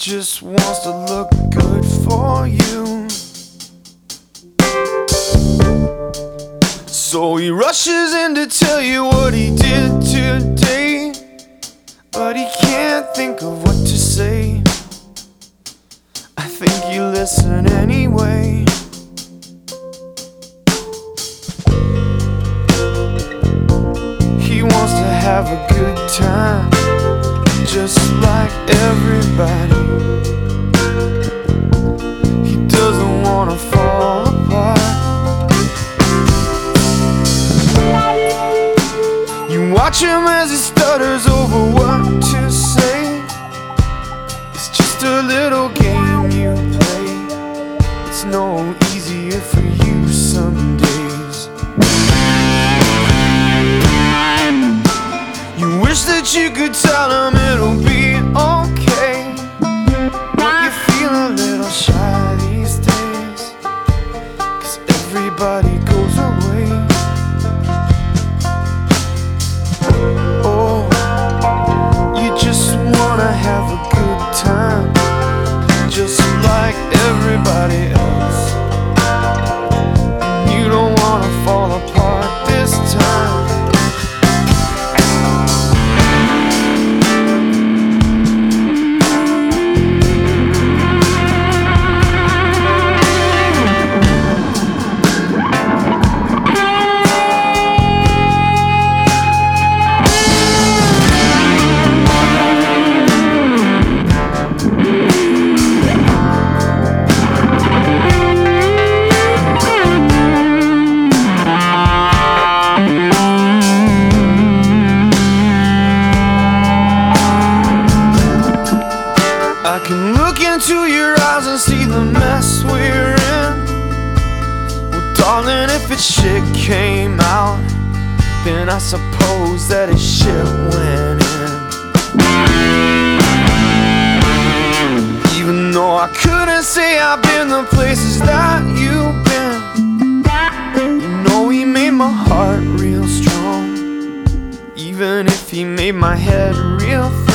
just wants to look good for you. So he rushes in to tell you what he did today, but he can't think of what to say. I think you listen anyway. He wants to have a good time, just like everybody. He doesn't want to fall apart. You watch him as he stutters over what to say. It's just a little game you play. It's no easier for you some days. You wish that you could tell him it'll be okay, but you feel a little shy these days, 'cause everybody goes away. Oh, you just wanna have a good time, just like everybody else. And you don't wanna fall apart this time. I can look into your eyes and see the mess we're in. Well, darling, if its shit came out, then I suppose that its shit went in. Even though I couldn't say I've been the places that you've been, you know he made my heart real strong, even if he made my head real thin.